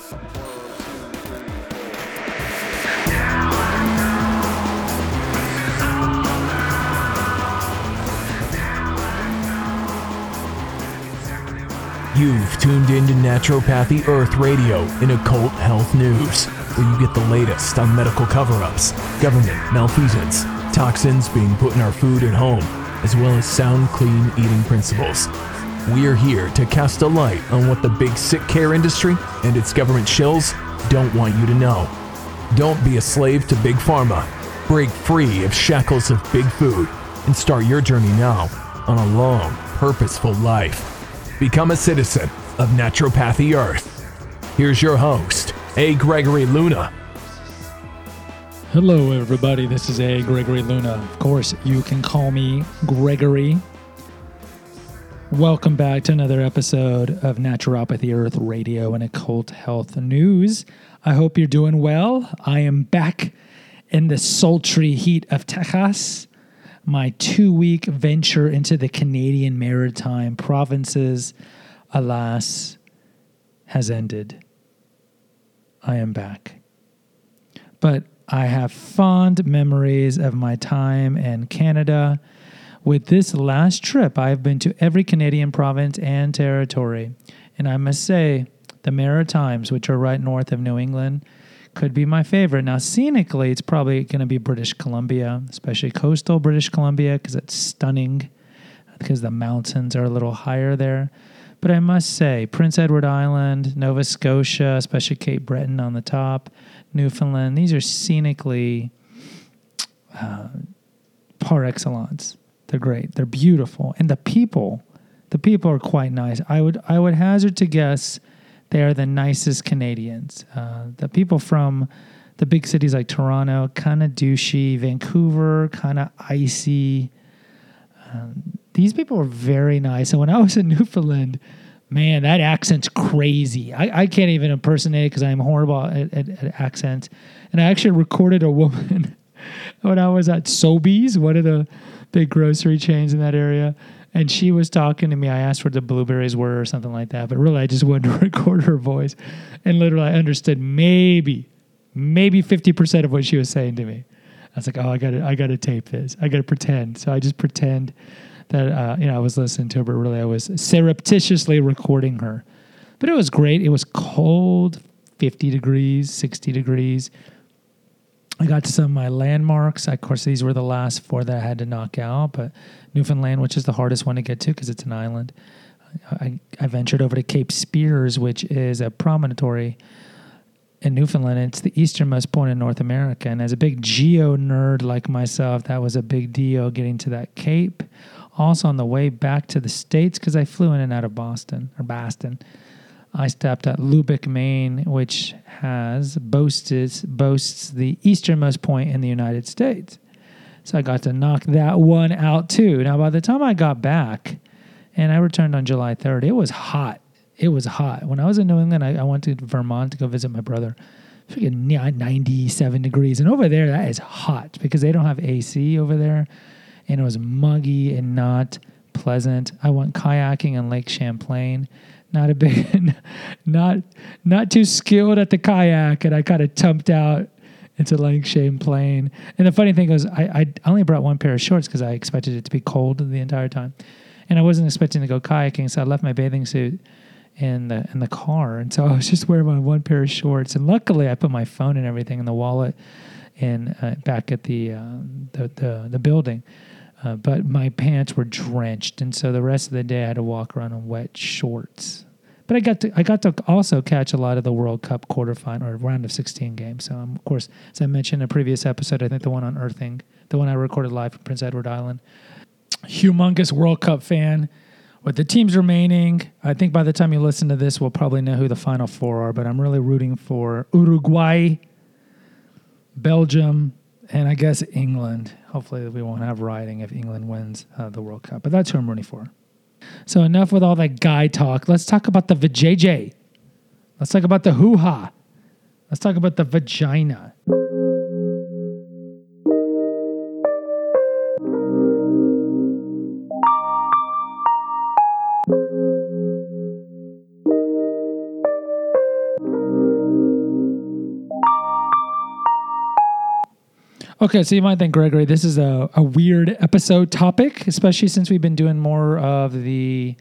You've tuned into Naturopathy Earth Radio and Occult Health News, where you get the latest on medical cover-ups, government malfeasance, toxins being put in our food at home, as well as sound, clean eating principles. We're here to cast a light on what the big sick care industry and its government shills don't want you to know. Don't be a slave to Big Pharma. Break free of shackles of big food and start your journey now on a long, purposeful life. Become a citizen of Naturopathy Earth. Here's your host, A. Gregory Luna. Hello, everybody. This is A. Gregory Luna. Of course, you can call me Gregory. Welcome back to another episode of Naturopathy Earth Radio and Occult Health News. I hope you're doing well. I am back in the sultry heat of Texas. My 2-week venture into the Canadian Maritime provinces, alas, has ended. I am back. But I have fond memories of my time in Canada. With this last trip, I've been to every Canadian province and territory. And I must say, the Maritimes, which are right north of New England, could be my favorite. Now, scenically, it's probably going to be British Columbia, especially coastal British Columbia, because it's stunning, because the mountains are a little higher there. But I must say, Prince Edward Island, Nova Scotia, especially Cape Breton on the top, Newfoundland, these are scenically par excellence. They're great. They're beautiful. And the people are quite nice. I would hazard to guess they are the nicest Canadians. The people from the big cities like Toronto, kind of douchey. Vancouver, kind of icy. These people are very nice. And when I was in Newfoundland, man, that accent's crazy. I can't even impersonate it because I'm horrible at accents. And I actually recorded a woman when I was at Sobeys, one of the big grocery chains in that area. And she was talking to me. I asked where the blueberries were or something like that. But really, I just wanted to record her voice. And literally, I understood maybe 50% of what she was saying to me. I was like, oh, I got to tape this. I got to pretend. So I just pretend that, I was listening to her. But really, I was surreptitiously recording her. But it was great. It was cold, 50 degrees, 60 degrees. I got to some of my landmarks. Of course, these were the last 4 that I had to knock out. But Newfoundland, which is the hardest one to get to because it's an island. I ventured over to Cape Spears, which is a promontory in Newfoundland. It's the easternmost point in North America. And as a big geo nerd like myself, that was a big deal getting to that Cape. Also on the way back to the States, because I flew in and out of Boston. I stopped at Lubec, Maine, which boasts the easternmost point in the United States. So I got to knock that one out too. Now, by the time I got back, and I returned on July 3rd, it was hot. It was hot. When I was in New England, I went to Vermont to go visit my brother. Freaking 97 degrees. And over there, that is hot because they don't have AC over there. And it was muggy and not pleasant. I went kayaking on Lake Champlain. Not a big, not too skilled at the kayak, and I kind of tumped out into Lake Champlain. And the funny thing was, I only brought one pair of shorts because I expected it to be cold the entire time, and I wasn't expecting to go kayaking, so I left my bathing suit in the car, and so I was just wearing my one pair of shorts. And luckily, I put my phone and everything in the wallet and back at the building. But my pants were drenched, and so the rest of the day I had to walk around in wet shorts. But I got to also catch a lot of the World Cup quarterfinal or round of 16 games. So of course, as I mentioned in a previous episode, I think the one on Earthing, the one I recorded live from Prince Edward Island, humongous World Cup fan. With the teams remaining, I think by the time you listen to this, we'll probably know who the Final Four are. But I'm really rooting for Uruguay, Belgium, and I guess England. Hopefully we won't have rioting if England wins the World Cup. But that's who I'm rooting for. So enough with all that guy talk. Let's talk about the vajayjay. Let's talk about the hoo-ha. Let's talk about the vagina. Okay, so you might think, Gregory, this is a weird episode topic, especially since we've been doing more of the,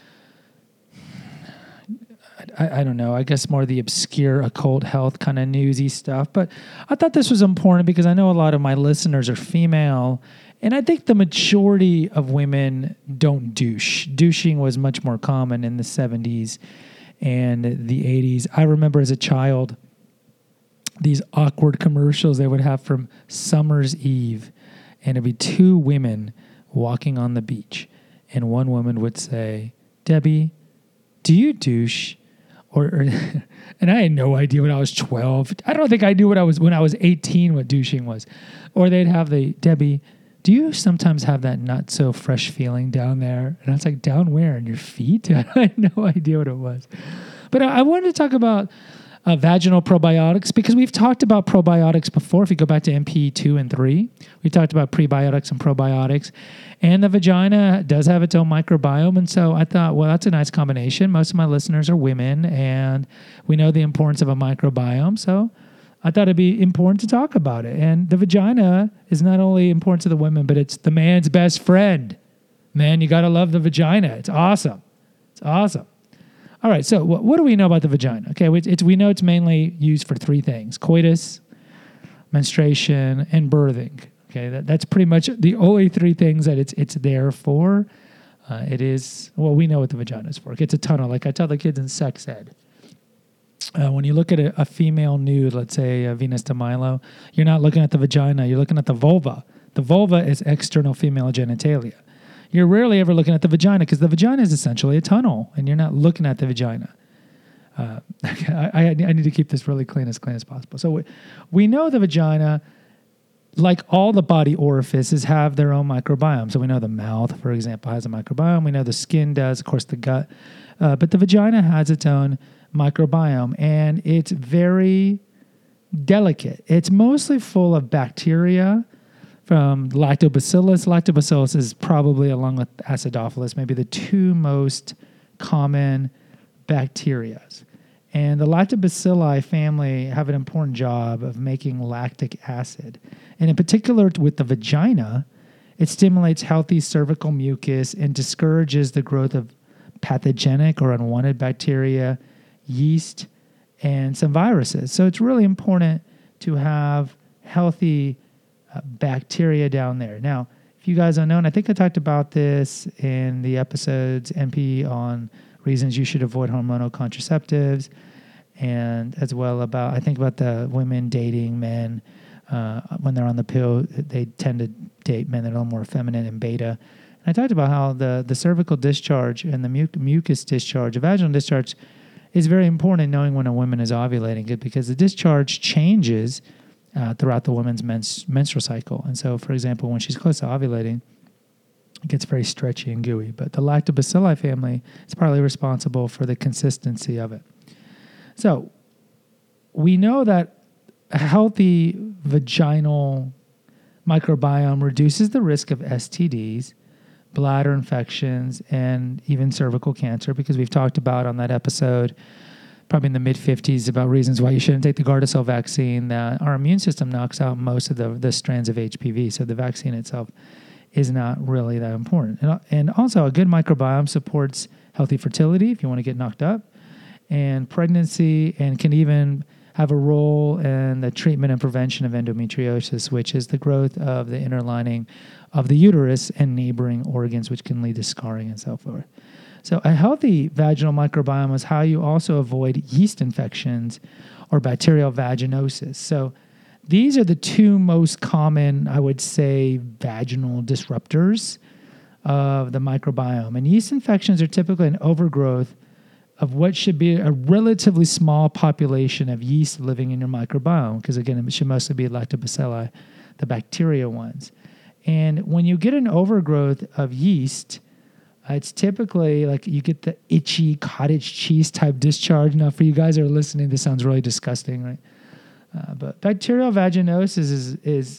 I don't know, I guess more the obscure occult health kind of newsy stuff. But I thought this was important because I know a lot of my listeners are female, and I think the majority of women don't douche. Douching was much more common in the 70s and the 80s. I remember as a child, these awkward commercials they would have from Summer's Eve, and it'd be two women walking on the beach, and one woman would say, "Debbie, do you douche?" Or and I had no idea when I was 12. I don't think I knew when I was 18 what douching was. Or they'd have "Debbie, do you sometimes have that not so fresh feeling down there?" And I was like, "Down where? In your feet?" I had no idea what it was. But I wanted to talk about vaginal probiotics, because we've talked about probiotics before. If you go back to MP 2 and 3, we talked about prebiotics and probiotics, and the vagina does have its own microbiome. And so I thought, well, that's a nice combination. Most of my listeners are women, and we know the importance of a microbiome. So I thought it'd be important to talk about it. And the vagina is not only important to the women, but it's the man's best friend. Man, you got to love the vagina. It's awesome. It's awesome. All right, so what do we know about the vagina? Okay, we know it's mainly used for three things: coitus, menstruation, and birthing. Okay, that's pretty much the only three things that it's there for. We know what the vagina is for. It's a tunnel, like I tell the kids in sex ed. When you look at a female nude, let's say Venus de Milo, you're not looking at the vagina, you're looking at the vulva. The vulva is external female genitalia. You're rarely ever looking at the vagina, because the vagina is essentially a tunnel, and you're not looking at the vagina. I need to keep this really clean as possible. So we know the vagina, like all the body orifices, have their own microbiome. So we know the mouth, for example, has a microbiome. We know the skin does, of course, the gut. But the vagina has its own microbiome, and it's very delicate. It's mostly full of bacteria, from lactobacillus. Lactobacillus is probably, along with acidophilus, maybe the two most common bacteria. And the lactobacilli family have an important job of making lactic acid. And in particular with the vagina, it stimulates healthy cervical mucus and discourages the growth of pathogenic or unwanted bacteria, yeast, and some viruses. So it's really important to have healthy bacteria down there. Now, if you guys don't know, and I think I talked about this in the episodes NP on reasons you should avoid hormonal contraceptives, and as well about the women dating men when they're on the pill. They tend to date men that are a little more feminine and beta. And I talked about how the cervical discharge and the mucus discharge, the vaginal discharge, is very important in knowing when a woman is ovulating, because the discharge changes throughout the woman's menstrual cycle. And so, for example, when she's close to ovulating, it gets very stretchy and gooey. But the lactobacilli family is partly responsible for the consistency of it. So we know that a healthy vaginal microbiome reduces the risk of STDs, bladder infections, and even cervical cancer, because we've talked about on that episode, probably in the mid-50s, about reasons why you shouldn't take the Gardasil vaccine, that our immune system knocks out most of the strands of HPV. So the vaccine itself is not really that important. And also, a good microbiome supports healthy fertility if you want to get knocked up, and pregnancy, and can even have a role in the treatment and prevention of endometriosis, which is the growth of the inner lining of the uterus and neighboring organs, which can lead to scarring and so forth. So a healthy vaginal microbiome is how you also avoid yeast infections or bacterial vaginosis. So these are the two most common, I would say, vaginal disruptors of the microbiome. And yeast infections are typically an overgrowth of what should be a relatively small population of yeast living in your microbiome, because again, it should mostly be lactobacilli, the bacteria ones. And when you get an overgrowth of yeast, it's typically like you get the itchy cottage cheese type discharge. Now, for you guys that are listening, this sounds really disgusting, right? But bacterial vaginosis is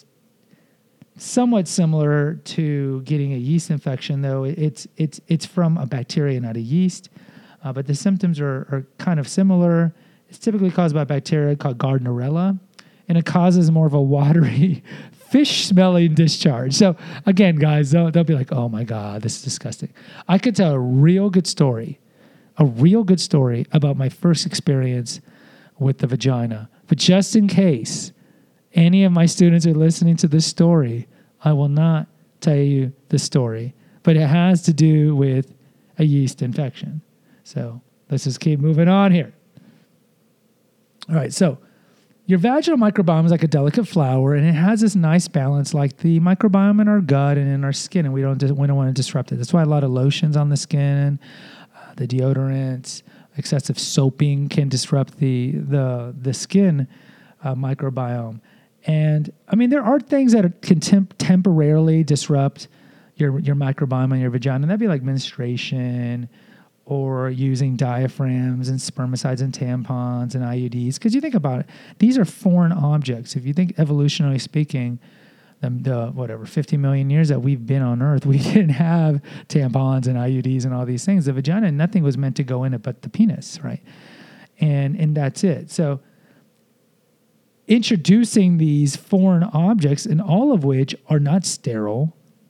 somewhat similar to getting a yeast infection, though it's from a bacteria, not a yeast. But the symptoms are kind of similar. It's typically caused by a bacteria called Gardnerella, and it causes more of a watery, fish-smelling discharge. So again, guys, they'll be like, oh my God, this is disgusting. I could tell a real good story about my first experience with the vagina. But just in case any of my students are listening to this story, I will not tell you the story. But it has to do with a yeast infection. So let's just keep moving on here. All right, so your vaginal microbiome is like a delicate flower, and it has this nice balance like the microbiome in our gut and in our skin, and we don't want to disrupt it. That's why a lot of lotions on the skin, the deodorants, excessive soaping can disrupt the skin microbiome. And I mean, there are things that can temporarily disrupt your microbiome and your vagina, and that'd be like menstruation, or using diaphragms and spermicides and tampons and IUDs. Because you think about it, these are foreign objects. If you think evolutionarily speaking, the 50 million years that we've been on Earth, we didn't have tampons and IUDs and all these things. The vagina, nothing was meant to go in it but the penis, right? And that's it. So introducing these foreign objects, and all of which are not sterile,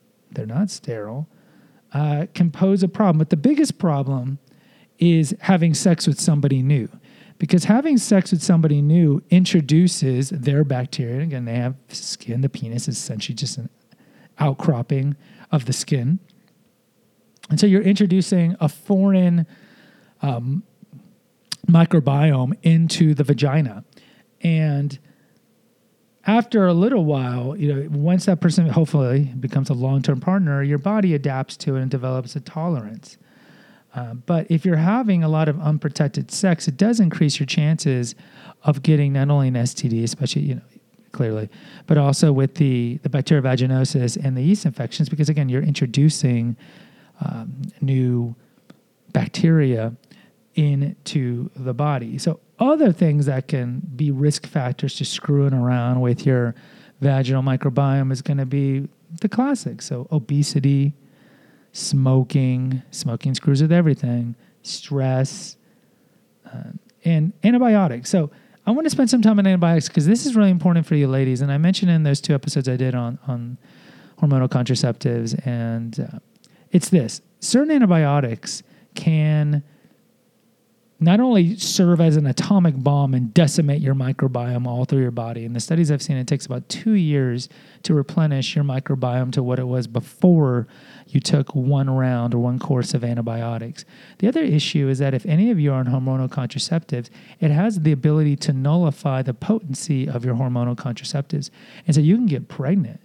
can pose a problem. But the biggest problem is having sex with somebody new, because having sex with somebody new introduces their bacteria. Again, they have skin. The penis is essentially just an outcropping of the skin. And so you're introducing a foreign microbiome into the vagina. And after a little while, once that person hopefully becomes a long-term partner, your body adapts to it and develops a tolerance. But if you're having a lot of unprotected sex, it does increase your chances of getting not only an STD, especially, clearly, but also with the bacteria vaginosis and the yeast infections, because again, you're introducing new bacteria into the body. So other things that can be risk factors to screwing around with your vaginal microbiome is going to be the classics. So obesity, smoking screws with everything, stress, and antibiotics. So I want to spend some time on antibiotics because this is really important for you ladies. And I mentioned in those 2 episodes I did on hormonal contraceptives, and it's this. Certain antibiotics can not only serve as an atomic bomb and decimate your microbiome all through your body. In the studies I've seen, it takes about 2 years to replenish your microbiome to what it was before you took one round or one course of antibiotics. The other issue is that if any of you are on hormonal contraceptives, it has the ability to nullify the potency of your hormonal contraceptives. And so you can get pregnant.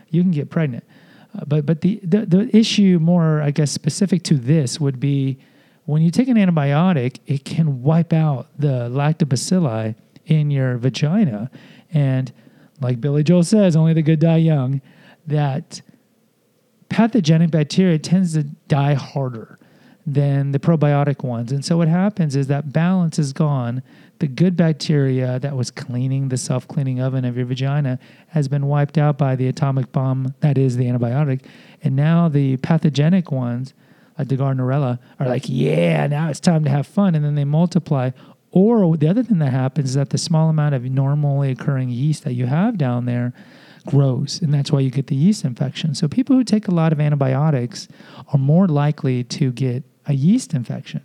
But the issue more, I guess, specific to this would be when you take an antibiotic, it can wipe out the lactobacilli in your vagina. And like Billy Joel says, only the good die young, that pathogenic bacteria tends to die harder than the probiotic ones. And so what happens is that balance is gone. The good bacteria that was cleaning the self-cleaning oven of your vagina has been wiped out by the atomic bomb that is the antibiotic. And now the pathogenic ones, like the Gardnerella, are like, yeah, now it's time to have fun. And then they multiply. Or the other thing that happens is that the small amount of normally occurring yeast that you have down there grows. And that's why you get the yeast infection. So people who take a lot of antibiotics are more likely to get a yeast infection.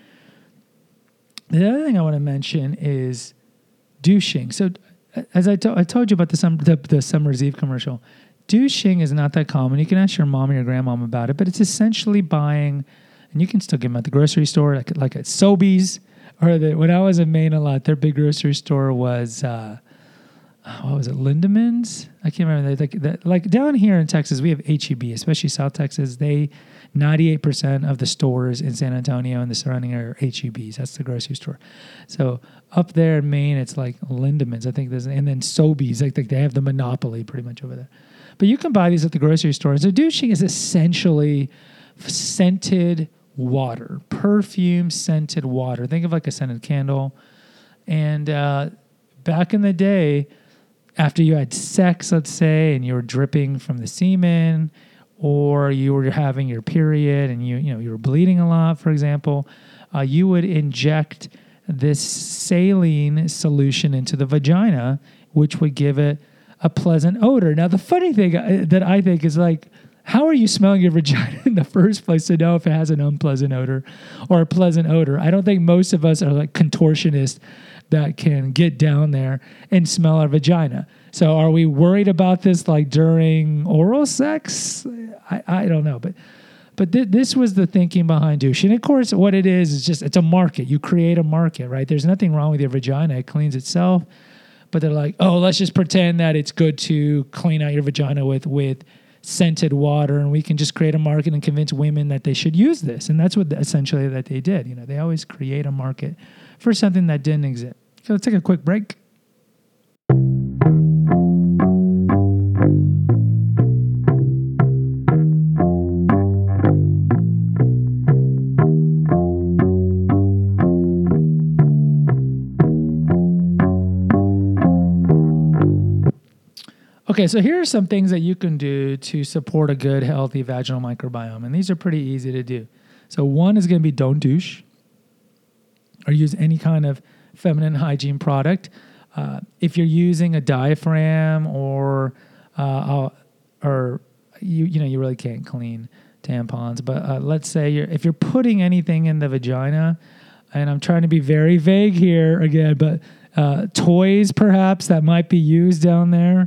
The other thing I want to mention is douching. So as I told you about the Summer's Eve commercial, douching is not that common. You can ask your mom or your grandmom about it, but it's essentially buying, and you can still get them at the grocery store, like at Sobeys, or when I was in Maine a lot, their big grocery store was, what was it, Lindemans? I can't remember. Like down here in Texas, we have H-E-B, especially South Texas. 98% of the stores in San Antonio and the surrounding area are H-E-Bs. That's the grocery store. So up there in Maine, it's like Lindemans, I think. And then Sobeys, like they have the monopoly pretty much over there. But you can buy these at the grocery store. So douching is essentially scented water, perfume-scented water. Think of like a scented candle. And back in the day, after you had sex, let's say, and you were dripping from the semen, or you were having your period and you were bleeding a lot, for example, you would inject this saline solution into the vagina, which would give it a pleasant odor. Now, the funny thing that I think is like, how are you smelling your vagina in the first place to know if it has an unpleasant odor or a pleasant odor? I don't think most of us are like contortionists that can get down there and smell our vagina. So are we worried about this like during oral sex? I don't know. But this was the thinking behind douche. And of course, what it is just, it's a market. You create a market, right? There's nothing wrong with your vagina. It cleans itself. But they're like, oh, let's just pretend that it's good to clean out your vagina with scented water, and we can just create a market and convince women that they should use this. And that's what essentially that they did. You know, they always create a market for something that didn't exist. So let's take a quick break. Okay, so here are some things that you can do to support a good, healthy vaginal microbiome. And these are pretty easy to do. So one is going to be don't douche or use any kind of feminine hygiene product. If you're using a diaphragm or you really can't clean tampons. But let's say if you're putting anything in the vagina, and I'm trying to be very vague here again, but toys perhaps that might be used down there.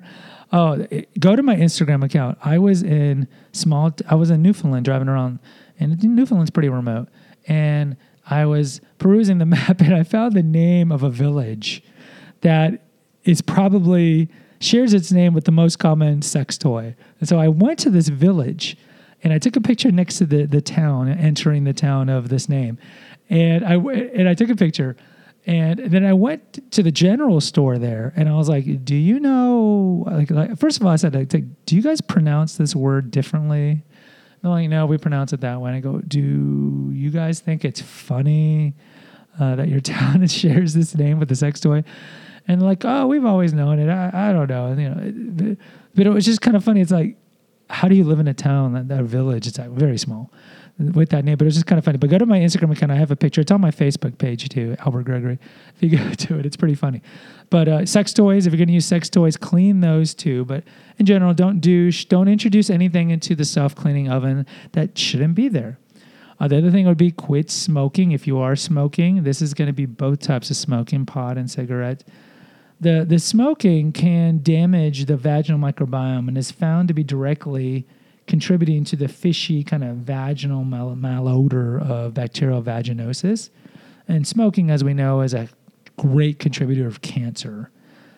Go to my Instagram account. I was in Newfoundland driving around, and Newfoundland's pretty remote. And I was perusing the map, and I found the name of a village that is probably shares its name with the most common sex toy. And so I went to this village, and I took a picture next to the town, entering the town of this name. And I took a picture. And then I went to the general store there, and I was like, do you know, like first of all, I said, do you guys pronounce this word differently? They're like, no, we pronounce it that way. And I go, do you guys think it's funny that your town shares this name with the sex toy? And they're like, oh, we've always known it. I don't know. And, but it was just kind of funny. It's like, how do you live in a town, that village? It's like very small with that name, but it was just kind of funny. But go to my Instagram account. I have a picture. It's on my Facebook page too, Albert Gregory. If you go to it, it's pretty funny. But sex toys, if you're going to use sex toys, clean those too. But in general, don't douche. Don't introduce anything into the self-cleaning oven that shouldn't be there. The other thing would be quit smoking. If you are smoking, this is going to be both types of smoking, pot and cigarette. The smoking can damage the vaginal microbiome and is found to be directly contributing to the fishy kind of vaginal malodor of bacterial vaginosis. And smoking, as we know, is a great contributor of cancer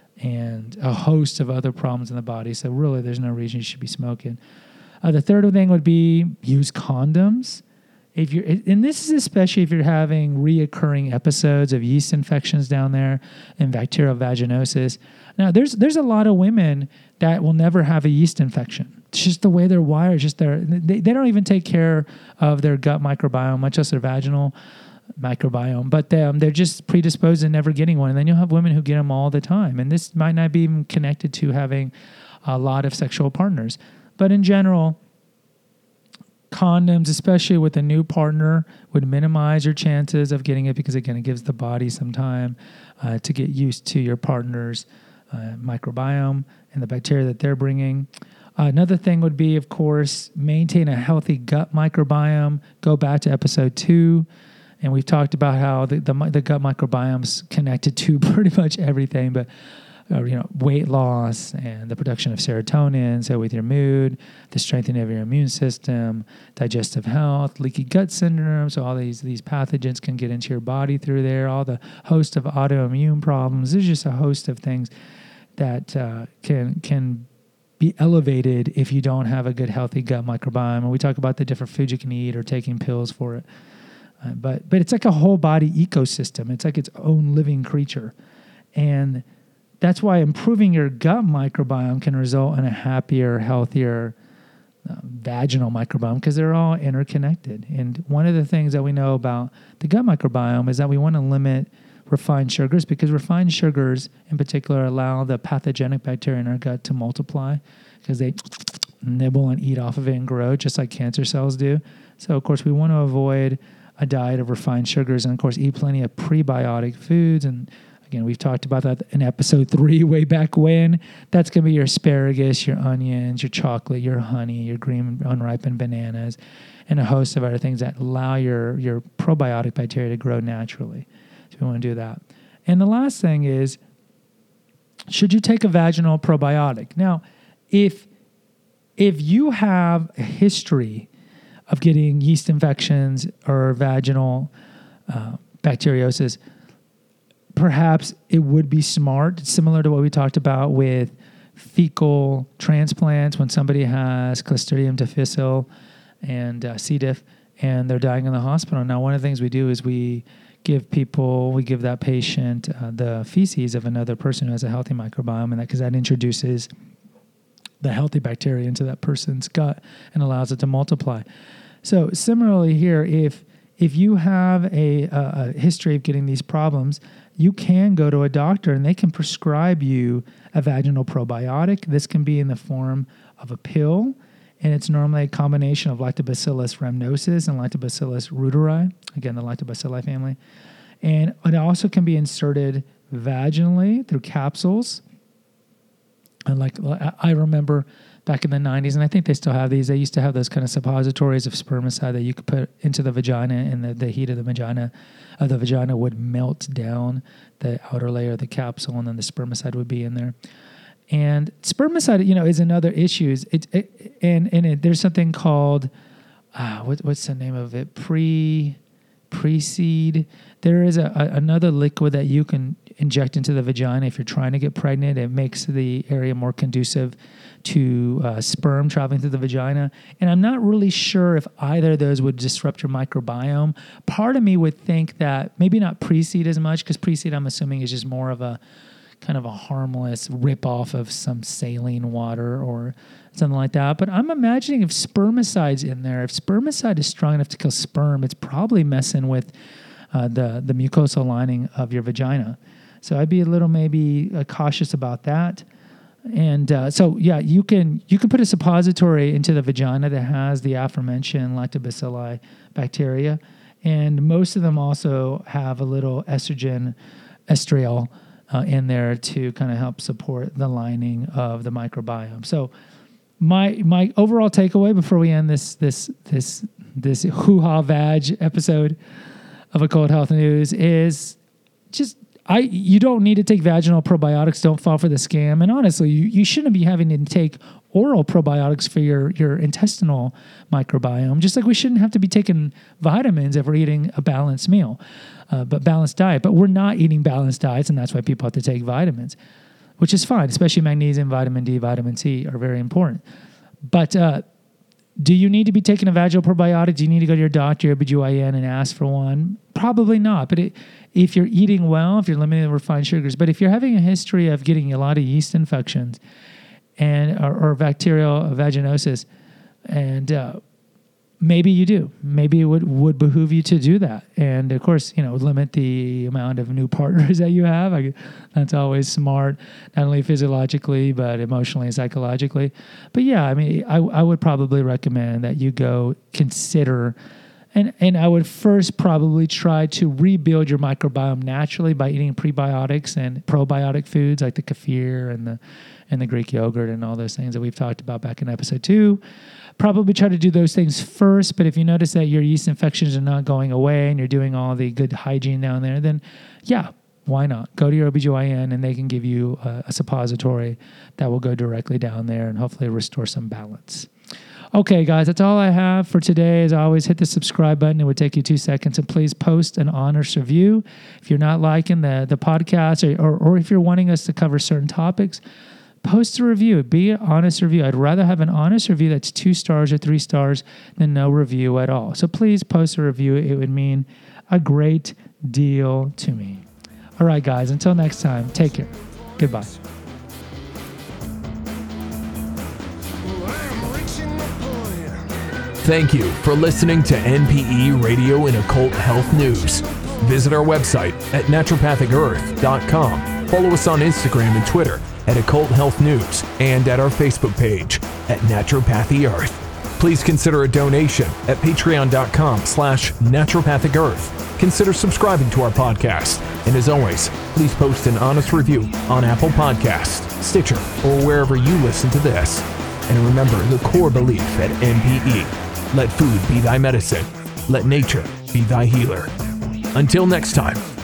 and a host of other problems in the body. So really, there's no reason you should be smoking. The third thing would be use condoms. And this is especially if you're having reoccurring episodes of yeast infections down there and bacterial vaginosis. Now, there's a lot of women that will never have a yeast infection. It's just the way they're wired. They don't even take care of their gut microbiome, much less their vaginal microbiome. But they're just predisposed to never getting one. And then you'll have women who get them all the time. And this might not be even connected to having a lot of sexual partners. But in general, condoms, especially with a new partner, would minimize your chances of getting it because, again, it gives the body some time to get used to your partner's microbiome and the bacteria that they're bringing. Another thing would be, of course, maintain a healthy gut microbiome. Go back to episode 2, and we've talked about how the gut microbiome's connected to pretty much everything, but weight loss and the production of serotonin, so with your mood, the strengthening of your immune system, digestive health, leaky gut syndrome, so all these pathogens can get into your body through there, all the host of autoimmune problems. There's just a host of things that can be elevated if you don't have a good, healthy gut microbiome. And we talk about the different foods you can eat or taking pills for it. But it's like a whole body ecosystem. It's like its own living creature. And that's why improving your gut microbiome can result in a happier, healthier vaginal microbiome because they're all interconnected. And one of the things that we know about the gut microbiome is that we want to limit refined sugars because refined sugars in particular allow the pathogenic bacteria in our gut to multiply because they nibble and eat off of it and grow just like cancer cells do. So, of course, we want to avoid a diet of refined sugars and, of course, eat plenty of prebiotic foods and Again, we've talked about that in episode 3 way back when. That's going to be your asparagus, your onions, your chocolate, your honey, your green unripened bananas, and a host of other things that allow your probiotic bacteria to grow naturally. So we want to do that. And the last thing is, should you take a vaginal probiotic? Now, if you have a history of getting yeast infections or vaginal bacteriosis, perhaps it would be smart, similar to what we talked about with fecal transplants, when somebody has Clostridium difficile and C. diff, and they're dying in the hospital. Now, one of the things we do is we give that patient the feces of another person who has a healthy microbiome, and because that introduces the healthy bacteria into that person's gut and allows it to multiply. So similarly here, if you have a history of getting these problems, you can go to a doctor and they can prescribe you a vaginal probiotic. This can be in the form of a pill, and it's normally a combination of Lactobacillus rhamnosus and Lactobacillus reuteri, again, the Lactobacilli family. And it also can be inserted vaginally through capsules. And like I remember back in the 90s, and I think they still have these, they used to have those kind of suppositories of spermicide that you could put into the vagina, and the heat of the vagina would melt down the outer layer of the capsule, and then the spermicide would be in there. And spermicide, is another issue. There's something called, what's the name of it? Pre-seed. There is another liquid that you can inject into the vagina if you're trying to get pregnant. It makes the area more conducive to sperm traveling through the vagina. And I'm not really sure if either of those would disrupt your microbiome. Part of me would think that maybe not pre-seed as much, because pre-seed, I'm assuming, is just more of a kind of a harmless rip-off of some saline water or something like that. But I'm imagining if spermicide's in there, if spermicide is strong enough to kill sperm, it's probably messing with the mucosal lining of your vagina. So I'd be a little maybe cautious about that. And you can put a suppository into the vagina that has the aforementioned lactobacilli bacteria, and most of them also have a little estriol in there to kind of help support the lining of the microbiome. So my overall takeaway before we end this hoo-ha vag episode of Occult Health News is just you don't need to take vaginal probiotics. Don't fall for the scam. And honestly, you shouldn't be having to take oral probiotics for your intestinal microbiome, just like we shouldn't have to be taking vitamins if we're eating a balanced meal, but balanced diet. But we're not eating balanced diets, and that's why people have to take vitamins, which is fine, especially magnesium, vitamin D, vitamin C are very important. But do you need to be taking a vaginal probiotic? Do you need to go to your doctor, your OBGYN, and ask for one? Probably not. But if you're eating well, if you're limiting the refined sugars, but if you're having a history of getting a lot of yeast infections or bacterial vaginosis, and maybe you do. Maybe it would behoove you to do that. And of course, limit the amount of new partners that you have. That's always smart, not only physiologically, but emotionally and psychologically. But yeah, I would probably recommend that you go consider, and I would first probably try to rebuild your microbiome naturally by eating prebiotics and probiotic foods like the kefir and the Greek yogurt and all those things that we've talked about back in episode 2. Probably try to do those things first, but if you notice that your yeast infections are not going away and you're doing all the good hygiene down there, then yeah, why not? Go to your OBGYN and they can give you a suppository that will go directly down there and hopefully restore some balance. Okay, guys, that's all I have for today. As always, hit the subscribe button. It would take you 2 seconds. And please post an honest review. If you're not liking the podcast or if you're wanting us to cover certain topics, post a review. Be an honest review. I'd rather have an honest review that's 2 stars or 3 stars than no review at all. So please post a review. It would mean a great deal to me. All right, guys, until next time, take care. Goodbye. Thank you for listening to NPE Radio and Occult Health News. Visit our website at naturopathicearth.com. Follow us on Instagram and Twitter at Occult Health News and at our Facebook page at Naturopathy Earth. Please consider a donation at patreon.com/naturopathicearth. Consider subscribing to our podcast. And as always, please post an honest review on Apple Podcasts, Stitcher, or wherever you listen to this. And remember the core belief at NPE. Let food be thy medicine. Let nature be thy healer. Until next time.